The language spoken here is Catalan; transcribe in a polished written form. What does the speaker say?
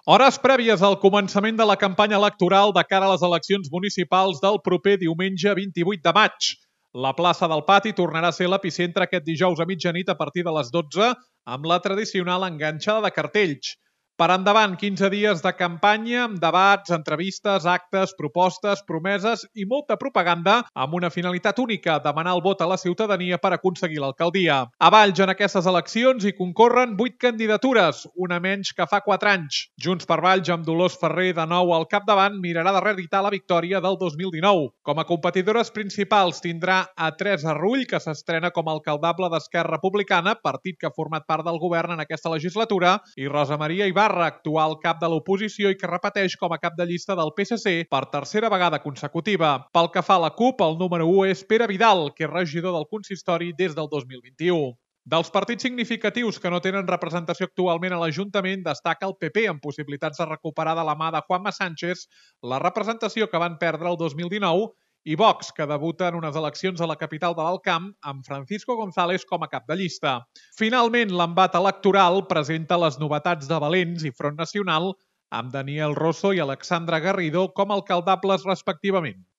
Hores prèvies al començament de la campanya electoral de cara a les eleccions municipals del proper diumenge 28 de maig. La plaça del Pati tornarà a ser l'epicentre aquest dijous a mitjanit a partir de les 12 amb la tradicional enganxada de cartells. Per endavant, 15 dies de campanya amb debats, entrevistes, actes, propostes, promeses i molta propaganda amb una finalitat única, demanar el vot a la ciutadania per aconseguir l'alcaldia. A Valls, en aquestes eleccions, hi concorren 8 candidatures, una menys que fa 4 anys. Junts per Valls, amb Dolors Ferrer de nou al capdavant, mirarà de reeditar la victòria del 2019. Com a competidores principals tindrà a Teresa Rull, que s'estrena com a alcaldable d'Esquerra Republicana, partit que ha format part del govern en aquesta legislatura, i Rosa Maria Ibarra, actual cap de l'oposició i que repeteix com a cap de llista del PSC per tercera vegada consecutiva. Pel que fa a la CUP, el número 1 és Pere Vidal, que és regidor del consistori des del 2021. Dels partits significatius que no tenen representació actualment a l'Ajuntament, destaca el PP, amb possibilitats de recuperar de la mà de Juanma Sánchez la representació que van perdre el 2019, i Vox, que debuta en unes eleccions a la capital de l'Alt Camp amb Francisco González com a cap de llista. Finalment, l'embat electoral presenta les novetats de Valens i Front Nacional amb Daniel Rosso i Alexandra Garrido com a alcaldables respectivament.